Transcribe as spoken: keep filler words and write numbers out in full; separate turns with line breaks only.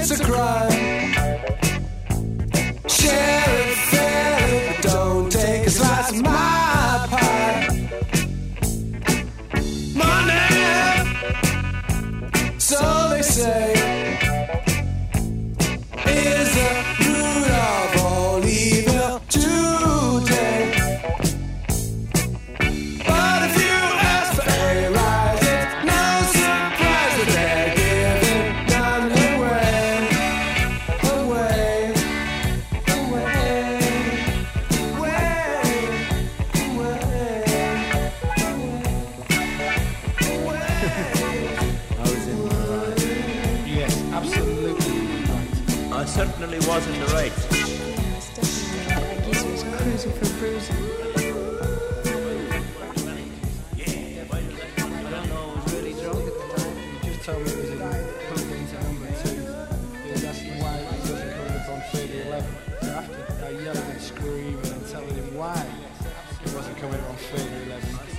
it's a crime. Share it, share it, but don't take a slice of my pie. Money, so they say, is the root of all evil today. But if you ask for a rise, it's no surprise that they're giving none away, away, away, away, away.
I was in the right.
Yes, absolutely right.
I certainly was in the right.
Yes, definitely. That geezer was cruising for bruising.
I don't know, I was really drunk at the time.
You just told me it was in plugged into number two. He was asking why it wasn't coming up on thirty eleven. So after I yelling and screaming and telling him why it wasn't coming up on thirty eleven,